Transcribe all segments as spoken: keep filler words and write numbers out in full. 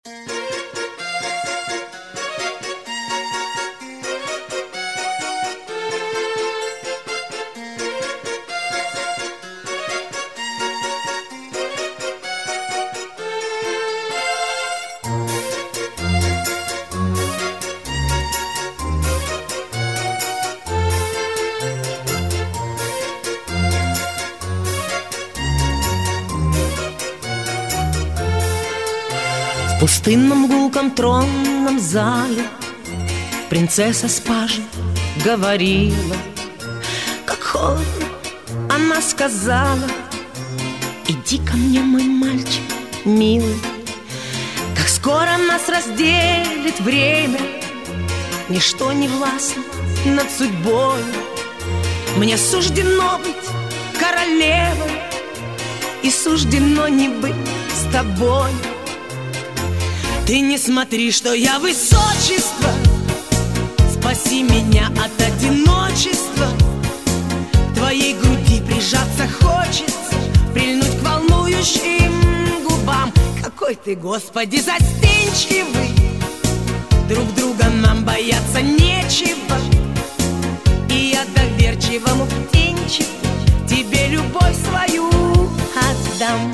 В пустынном гулком тронном зале принцесса с пажем говорила. Как холодно, она сказала: иди ко мне, мой мальчик милый. Как скоро нас разделит время, ничто не властно над судьбой. Мне суждено быть королевой, и суждено не быть с тобой. Ты не смотри, что я высочество, спаси меня от одиночества. К твоей груди прижаться хочется, прильнуть к волнующим губам. Какой ты, Господи, застенчивый, друг друга нам бояться нечего. И я доверчивому птенчику тебе любовь свою отдам.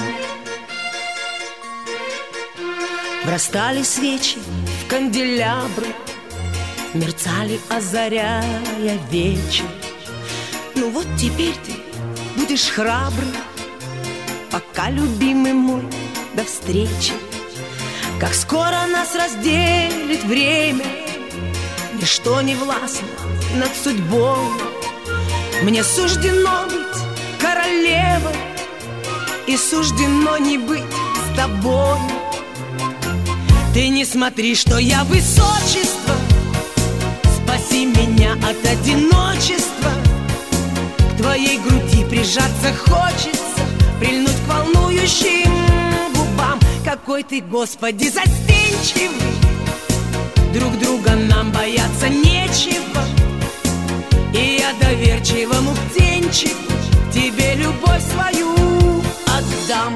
Врастали свечи в канделябры, мерцали, озаряя вечер. Ну вот теперь ты будешь храбрый, пока, любимый мой, до встречи. Как скоро нас разделит время, ничто не властно над судьбой. Мне суждено быть королевой, и суждено не быть с тобой. Ты не смотри, что я высочество, спаси меня от одиночества. К твоей груди прижаться хочется, прильнуть к волнующим губам. Какой ты, Господи, застенчивый, друг друга нам бояться нечего. И я доверчивому птенчику тебе любовь свою отдам.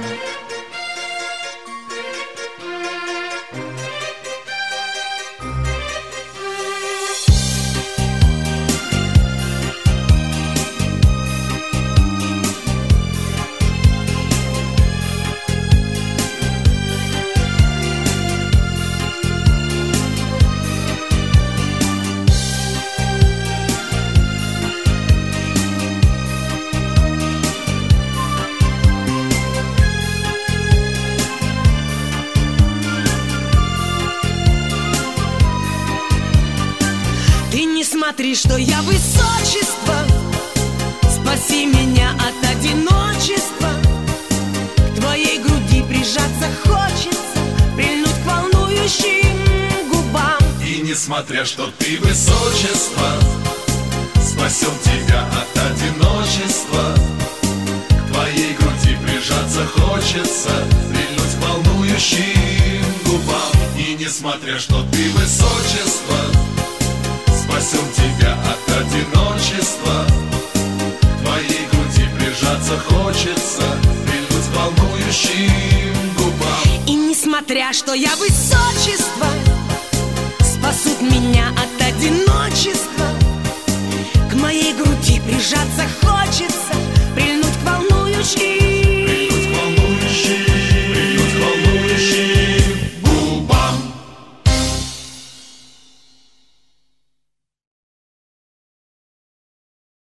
Смотри, что я высочество, спаси меня от одиночества. К твоей груди прижаться хочется, прильнуть к волнующим губам. И несмотря, что ты высочество, спасем тебя от одиночества. К твоей груди прижаться хочется, прильнуть к волнующим губам. И несмотря, что ты высочество, спасем тебя от одиночества. К твоей груди прижаться хочется, прильнуть к волнующим губам. И несмотря, что я высочество, спасут меня от одиночества. К моей груди прижаться хочется, прильнуть к волнующим